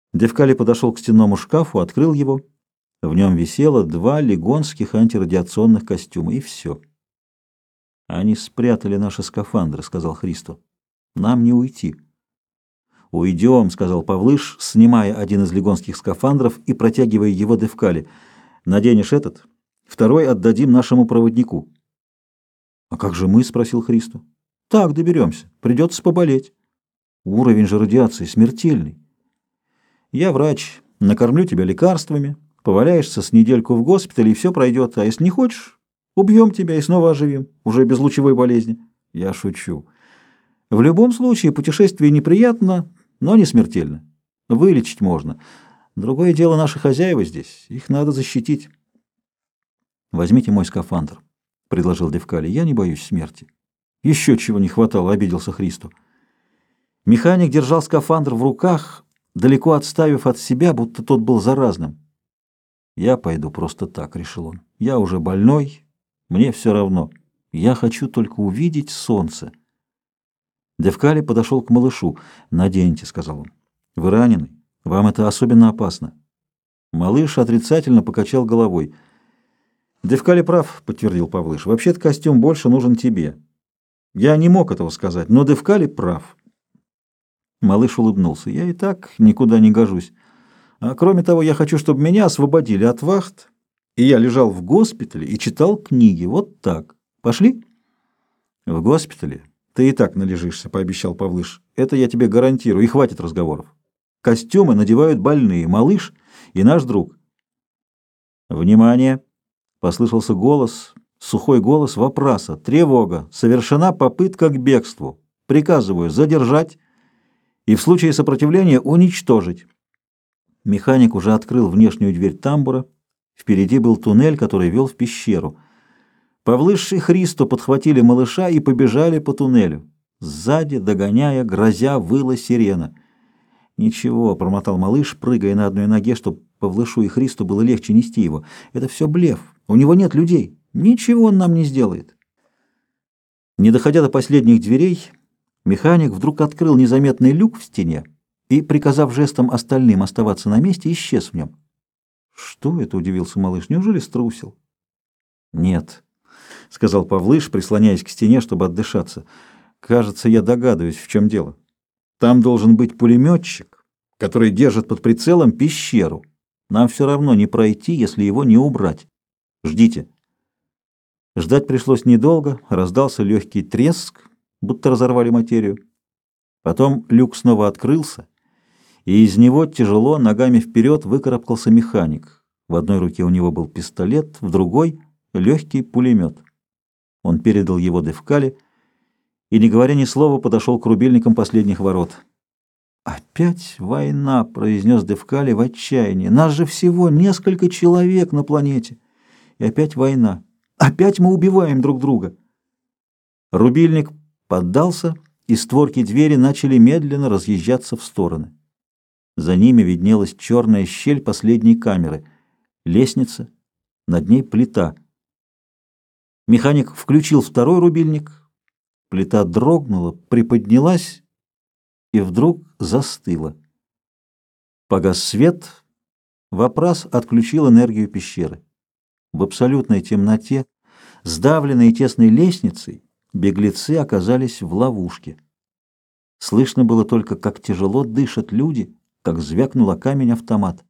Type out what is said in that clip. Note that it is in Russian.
Девкали подошел к стенному шкафу, открыл его. В нем висело два легонских антирадиационных костюма, и все. «Они спрятали наши скафандры», — сказал Христо. «Нам не уйти». «Уйдем», — сказал Павлыш, снимая один из легонских скафандров и протягивая его Девкали. «Наденешь этот, второй отдадим нашему проводнику». «А как же мы?» — спросил Христо. «Так, доберемся. Придется поболеть. Уровень же радиации смертельный. Я врач, накормлю тебя лекарствами, поваляешься с недельку в госпитале, и все пройдет. А если не хочешь, убьем тебя и снова оживим, уже без лучевой болезни». Я шучу. В любом случае путешествие неприятно, но не смертельно. Вылечить можно. Другое дело наши хозяева здесь. Их надо защитить. «Возьмите мой скафандр», — предложил Девкали. «Я не боюсь смерти». «Еще чего не хватало», — обиделся Христо. Механик держал скафандр в руках, далеко отставив от себя, будто тот был заразным. «Я пойду просто так», — решил он. «Я уже больной, мне все равно. Я хочу только увидеть солнце». Девкали подошел к малышу. «Наденьте», — сказал он. «Вы ранены? Вам это особенно опасно». Малыш отрицательно покачал головой. «Девкали прав», — подтвердил Павлыш. «Вообще-то костюм больше нужен тебе». Я не мог этого сказать, но Девкали прав. Малыш улыбнулся. «Я и так никуда не гожусь. А кроме того, я хочу, чтобы меня освободили от вахт, и я лежал в госпитале и читал книги. Вот так. Пошли?» «В госпитале ты и так належишься», — пообещал Павлыш. «Это я тебе гарантирую, и хватит разговоров. Костюмы надевают больные, малыш и наш друг». «Внимание!» — послышался голос, сухой голос вопроса. «Тревога! Совершена попытка к бегству. Приказываю задержать и в случае сопротивления уничтожить». Механик уже открыл внешнюю дверь тамбура. Впереди был туннель, который вел в пещеру. Павлыш и Христо подхватили малыша и побежали по туннелю. Сзади, догоняя, грозя, выла сирена. «Ничего», — промотал малыш, прыгая на одной ноге, чтобы Павлышу и Христу было легче нести его. «Это все блеф. У него нет людей. Ничего он нам не сделает». Не доходя до последних дверей, механик вдруг открыл незаметный люк в стене и, приказав жестом остальным оставаться на месте, исчез в нем. «Что это?» — удивился малыш. «Неужели струсил?» «Нет», — сказал Павлыш, прислоняясь к стене, чтобы отдышаться. «Кажется, я догадываюсь, в чем дело. Там должен быть пулеметчик, который держит под прицелом пещеру. Нам все равно не пройти, если его не убрать. Ждите». Ждать пришлось недолго, раздался легкий треск, будто разорвали материю. Потом люк снова открылся, и из него тяжело ногами вперед выкарабкался механик. В одной руке у него был пистолет, в другой — легкий пулемет. Он передал его Девкали и, не говоря ни слова, подошел к рубильникам последних ворот. «Опять война», — произнес Девкали в отчаянии. «Нас же всего несколько человек на планете. И опять война. Опять мы убиваем друг друга». Рубильник поддался, и створки двери начали медленно разъезжаться в стороны. За ними виднелась черная щель последней камеры. Лестница, над ней плита. Механик включил второй рубильник. Плита дрогнула, приподнялась и вдруг застыла. Погас свет. Вапрас отключил энергию пещеры. В абсолютной темноте, сдавленной тесной лестницей, беглецы оказались в ловушке. Слышно было только, как тяжело дышат люди, как звякнул о камень автомат.